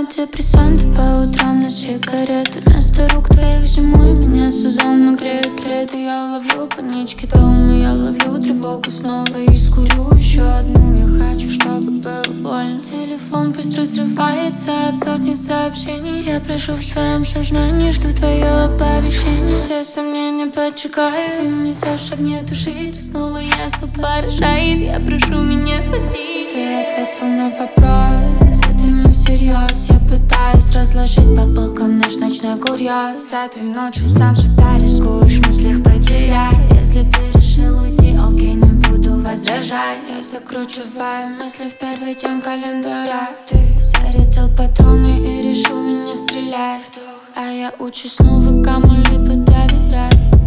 антидепрессанты по утрам на сигареты. Вместо рук твоих зимой меня сезонно греют лето. Я ловлю панички дома, я ловлю тревогу снова и скурю еще одну. Я хочу, чтобы было больно. Телефон пусть разрывается от сотни сообщений. Я прошу в своем сознании, жду твое оповещение. Все сомнения поджигают, ты несешь огни души, ты снова ясно поражает. Я прошу, меня спаси. Ты ответил на вопрос, это не всерьез. Я пытаюсь разложить по полкам наш ночной курьез. Этой ночью сам себя рискуешь в мыслях потерять. Если ты решил уйти, окей, не буду возражать. Я закручиваю мысли в первый день календаря. Ты зарядил патроны и решил меня стрелять. А я учусь снова кому-либо доверять.